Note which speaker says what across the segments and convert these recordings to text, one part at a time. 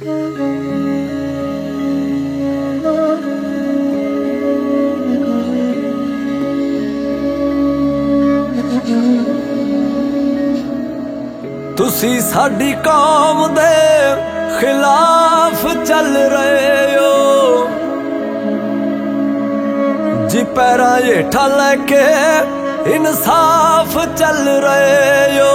Speaker 1: तुसी साडी कौम दे खिलाफ चल रहे हो जी, पैरा हेठा लेके इंसाफ चल रहे हो।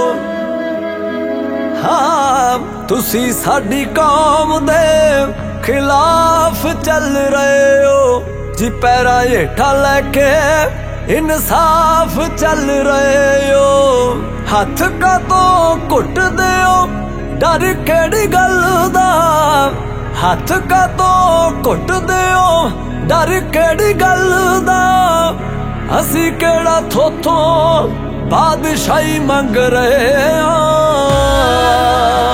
Speaker 1: हाँ, तुसी साडी कौम दे खिलाफ चल रहे हो जी, पैरा हेठा लेके इंसाफ चल रहे हो। हथ का तो घुट दिओ डर केड़ी गल दा, हथ का तो घुट दिओ डर केड़ी गल दा। असी केड़ा थोथों बादशाही मंग रहे हां,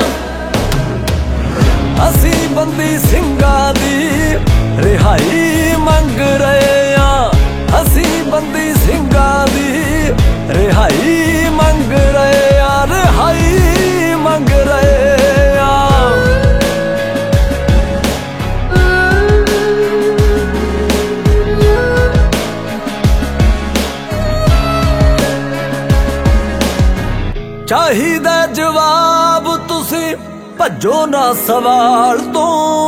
Speaker 1: असी बंदी सिंघां दी रिहाई मंग रहे हां, असी बंदी सिंघां दी रिहाई मंग रहे हां, रिहाई मंग रहे हां। चाहिदा जवाब तुसी भज्जो ना सवाल तो,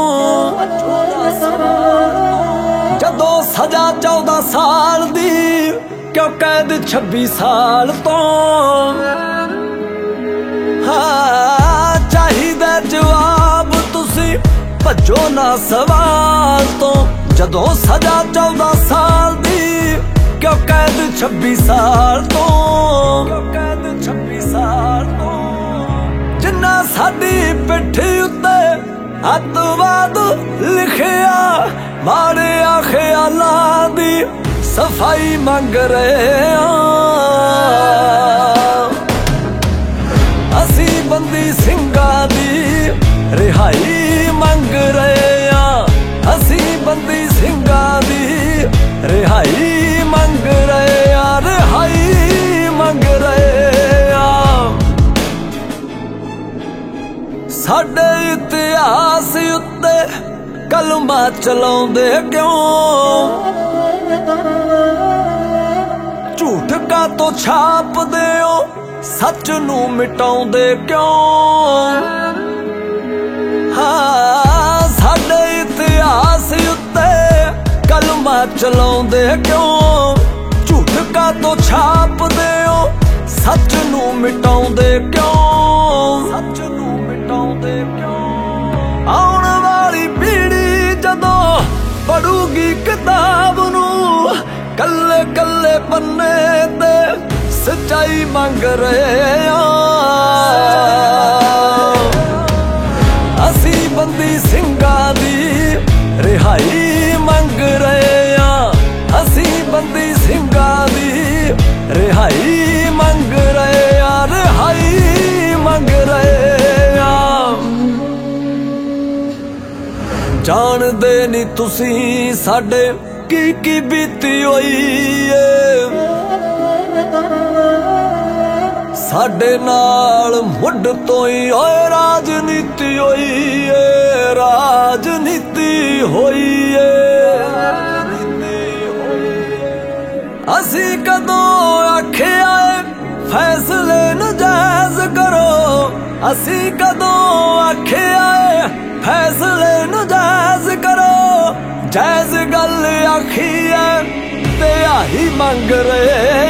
Speaker 1: जदों सजा 14 साल दी क्यों कैद 26 साल तो। हाँ, चाहिदा जवाब तुसी भज्जो ना सवाल तो, जदों सजा 14 साल दी क्यों कैद 26 साल तो, क्यों कैद 26 साल तो। जिन्ना साडी पिट्ठी उत्ते अतवाद लिखिया, माड़े ख्यालां दी सफाई मंग रहे हां, असी बंदी सिंघां दी रिहाई मंग रहे हां, असी बंदी सिंघां दी रिहाई मंग रहे हां, रिहाई मंग रहे हां। साडे इतिहास उत्ते कलमा चलाउंदे क्यों, झूठ का तो छाप दिओ सच नू मिटाउंदे क्यों। हाँ, साडे इतिहास उत्ते कलमा चलाउंदे क्यों, झूठ का तो छाप दिओ सच नू मिटाउंदे क्यों, सच नू मिटाउंदे क्यों। आउण वाली पीढ़ी जदों पढ़ूगी किताब नू, कल्ले कल्ले पन्ने ते सच्चाई मंग रहे हां, असी बंदी सिंघां दी रिहाई मंग रहे हां, असी बंदी सिंघां दी रिहाई मंग रहे हां, रिहाई मंग रहे हां। जाणदे नी तुसी साडे की बीती होई है, साडे नाल मुढ़ तो ही होए राजनीति होई है, राजनीति होई है। असी कदों आखिया फैसले नजायज करो, असी कदों आखिया फैसले नजायज करो। जायज गल आखी है ते आही मंग रहे